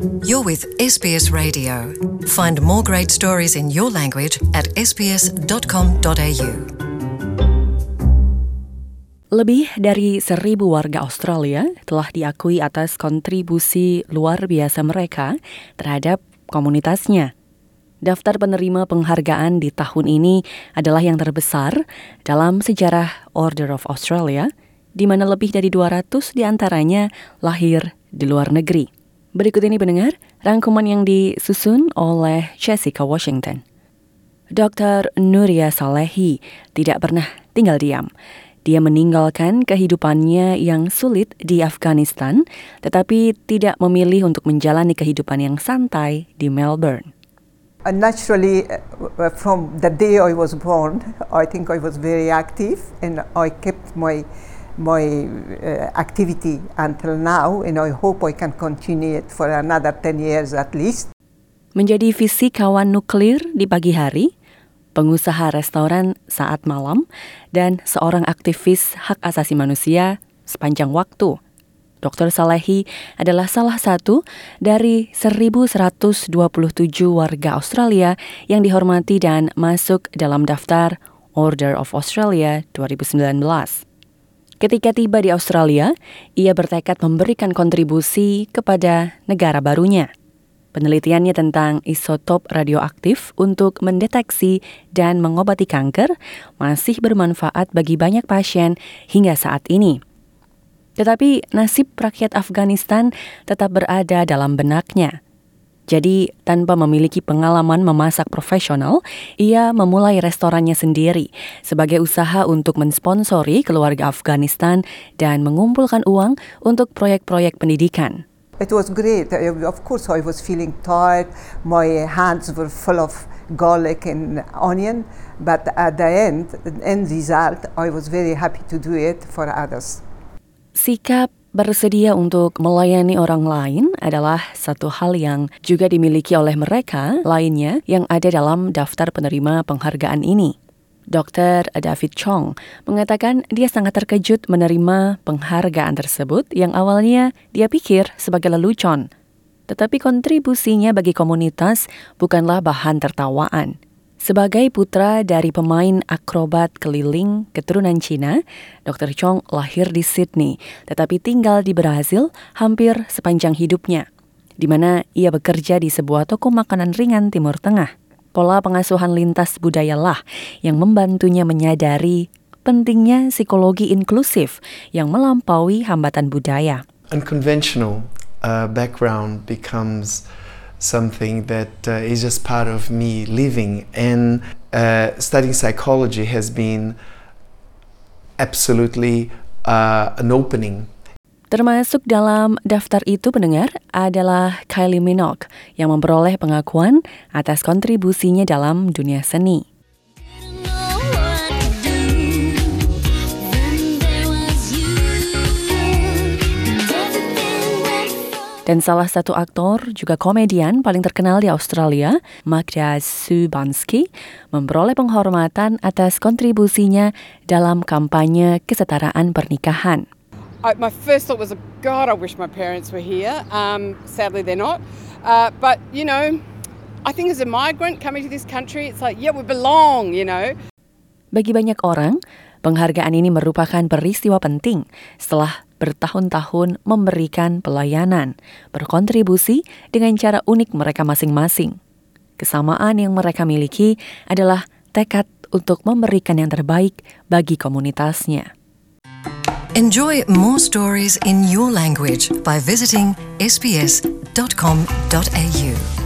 You're with SBS Radio. Find more great stories in your language at sbs.com.au. Lebih dari 1.000 warga Australia telah diakui atas kontribusi luar biasa mereka terhadap komunitasnya. Daftar penerima penghargaan di tahun ini adalah yang terbesar dalam sejarah Order of Australia, di mana lebih dari 200 diantaranya lahir di luar negeri. Berikut ini pendengar, rangkuman yang disusun oleh Jessica Washington. Dr. Nuria Salehi tidak pernah tinggal diam. Dia meninggalkan kehidupannya yang sulit di Afghanistan, tetapi tidak memilih untuk menjalani kehidupan yang santai di Melbourne. Naturally, from the day I was born, I think I was very active and I kept my activity until now, and I hope I can continue it for another 10 years at least. Menjadi fisikawan nuklir di pagi hari, pengusaha restoran saat malam, dan seorang aktivis hak asasi manusia sepanjang waktu. Dr. Salehi adalah salah satu dari 1.127 warga Australia yang dihormati dan masuk dalam daftar Order of Australia 2019. Ketika tiba di Australia, ia bertekad memberikan kontribusi kepada negara barunya. Penelitiannya tentang isotop radioaktif untuk mendeteksi dan mengobati kanker masih bermanfaat bagi banyak pasien hingga saat ini. Tetapi nasib rakyat Afghanistan tetap berada dalam benaknya. Jadi, tanpa memiliki pengalaman memasak profesional, ia memulai restorannya sendiri sebagai usaha untuk mensponsori keluarga Afghanistan dan mengumpulkan uang untuk proyek-proyek pendidikan. It was great. Of course, I was feeling tired. My hands were full of garlic and onion. But at the end result, I was very happy to do it for others. Sikap bersedia untuk melayani orang lain adalah satu hal yang juga dimiliki oleh mereka lainnya yang ada dalam daftar penerima penghargaan ini. Dr. David Chong mengatakan dia sangat terkejut menerima penghargaan tersebut yang awalnya dia pikir sebagai lelucon. Tetapi kontribusinya bagi komunitas bukanlah bahan tertawaan. Sebagai putra dari pemain akrobat keliling keturunan Cina, Dr. Chong lahir di Sydney, tetapi tinggal di Brazil hampir sepanjang hidupnya, di mana ia bekerja di sebuah toko makanan ringan Timur Tengah. Pola pengasuhan lintas budayalah yang membantunya menyadari pentingnya psikologi inklusif yang melampaui hambatan budaya. Unconventional background becomes something that is just part of me living, and studying psychology has been absolutely an opening. Termasuk dalam daftar itu pendengar adalah Kylie Minogue yang memperoleh pengakuan atas kontribusinya dalam dunia seni. Dan salah satu aktor, juga komedian paling terkenal di Australia, Magda Szubanski, memperoleh penghormatan atas kontribusinya dalam kampanye kesetaraan pernikahan. My first thought was, God, I wish my parents were here. Sadly, they're not. But, you know, I think as a migrant coming to this country, it's like, yeah, we belong, you know. Bagi banyak orang, penghargaan ini merupakan peristiwa penting setelah bertahun-tahun memberikan pelayanan, berkontribusi dengan cara unik mereka masing-masing. Kesamaan yang mereka miliki adalah tekad untuk memberikan yang terbaik bagi komunitasnya. Enjoy more stories in your language by visiting sbs.com.au.